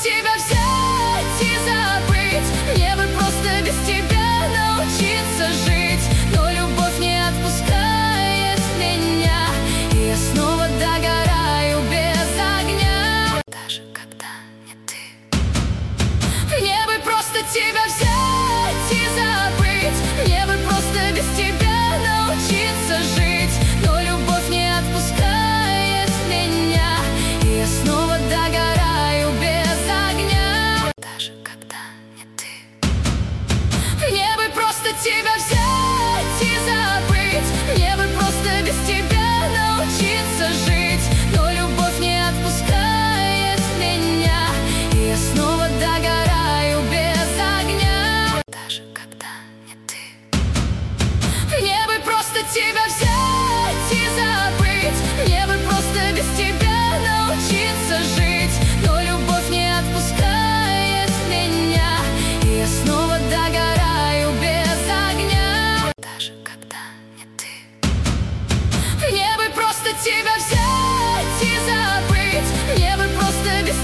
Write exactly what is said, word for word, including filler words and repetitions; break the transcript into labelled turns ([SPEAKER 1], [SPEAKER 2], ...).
[SPEAKER 1] тебя взять и забыть. Мне бы просто без тебя научиться жить. Но любовь не отпускает меня, и я снова догораю без огня. Даже когда не ты. Мне бы просто тебя взять и забыть. Мне бы просто без тебя научиться жить. Но любовь не отпускает меня, и я снова догораю без огня. Даже когда не ты. Мне бы просто тебя взять и забыть. Мне бы просто без тебя научиться жить. Но любовь не отпускает меня, и я снова догораю без огня. Даже когда не ты. Мне бы просто тебя взять и забыть. Мне бы просто без тебя научиться жить. Но любовь не отпускает меня, и я снова догораю без огня. Даже когда не ты. Мне бы просто тебя взять.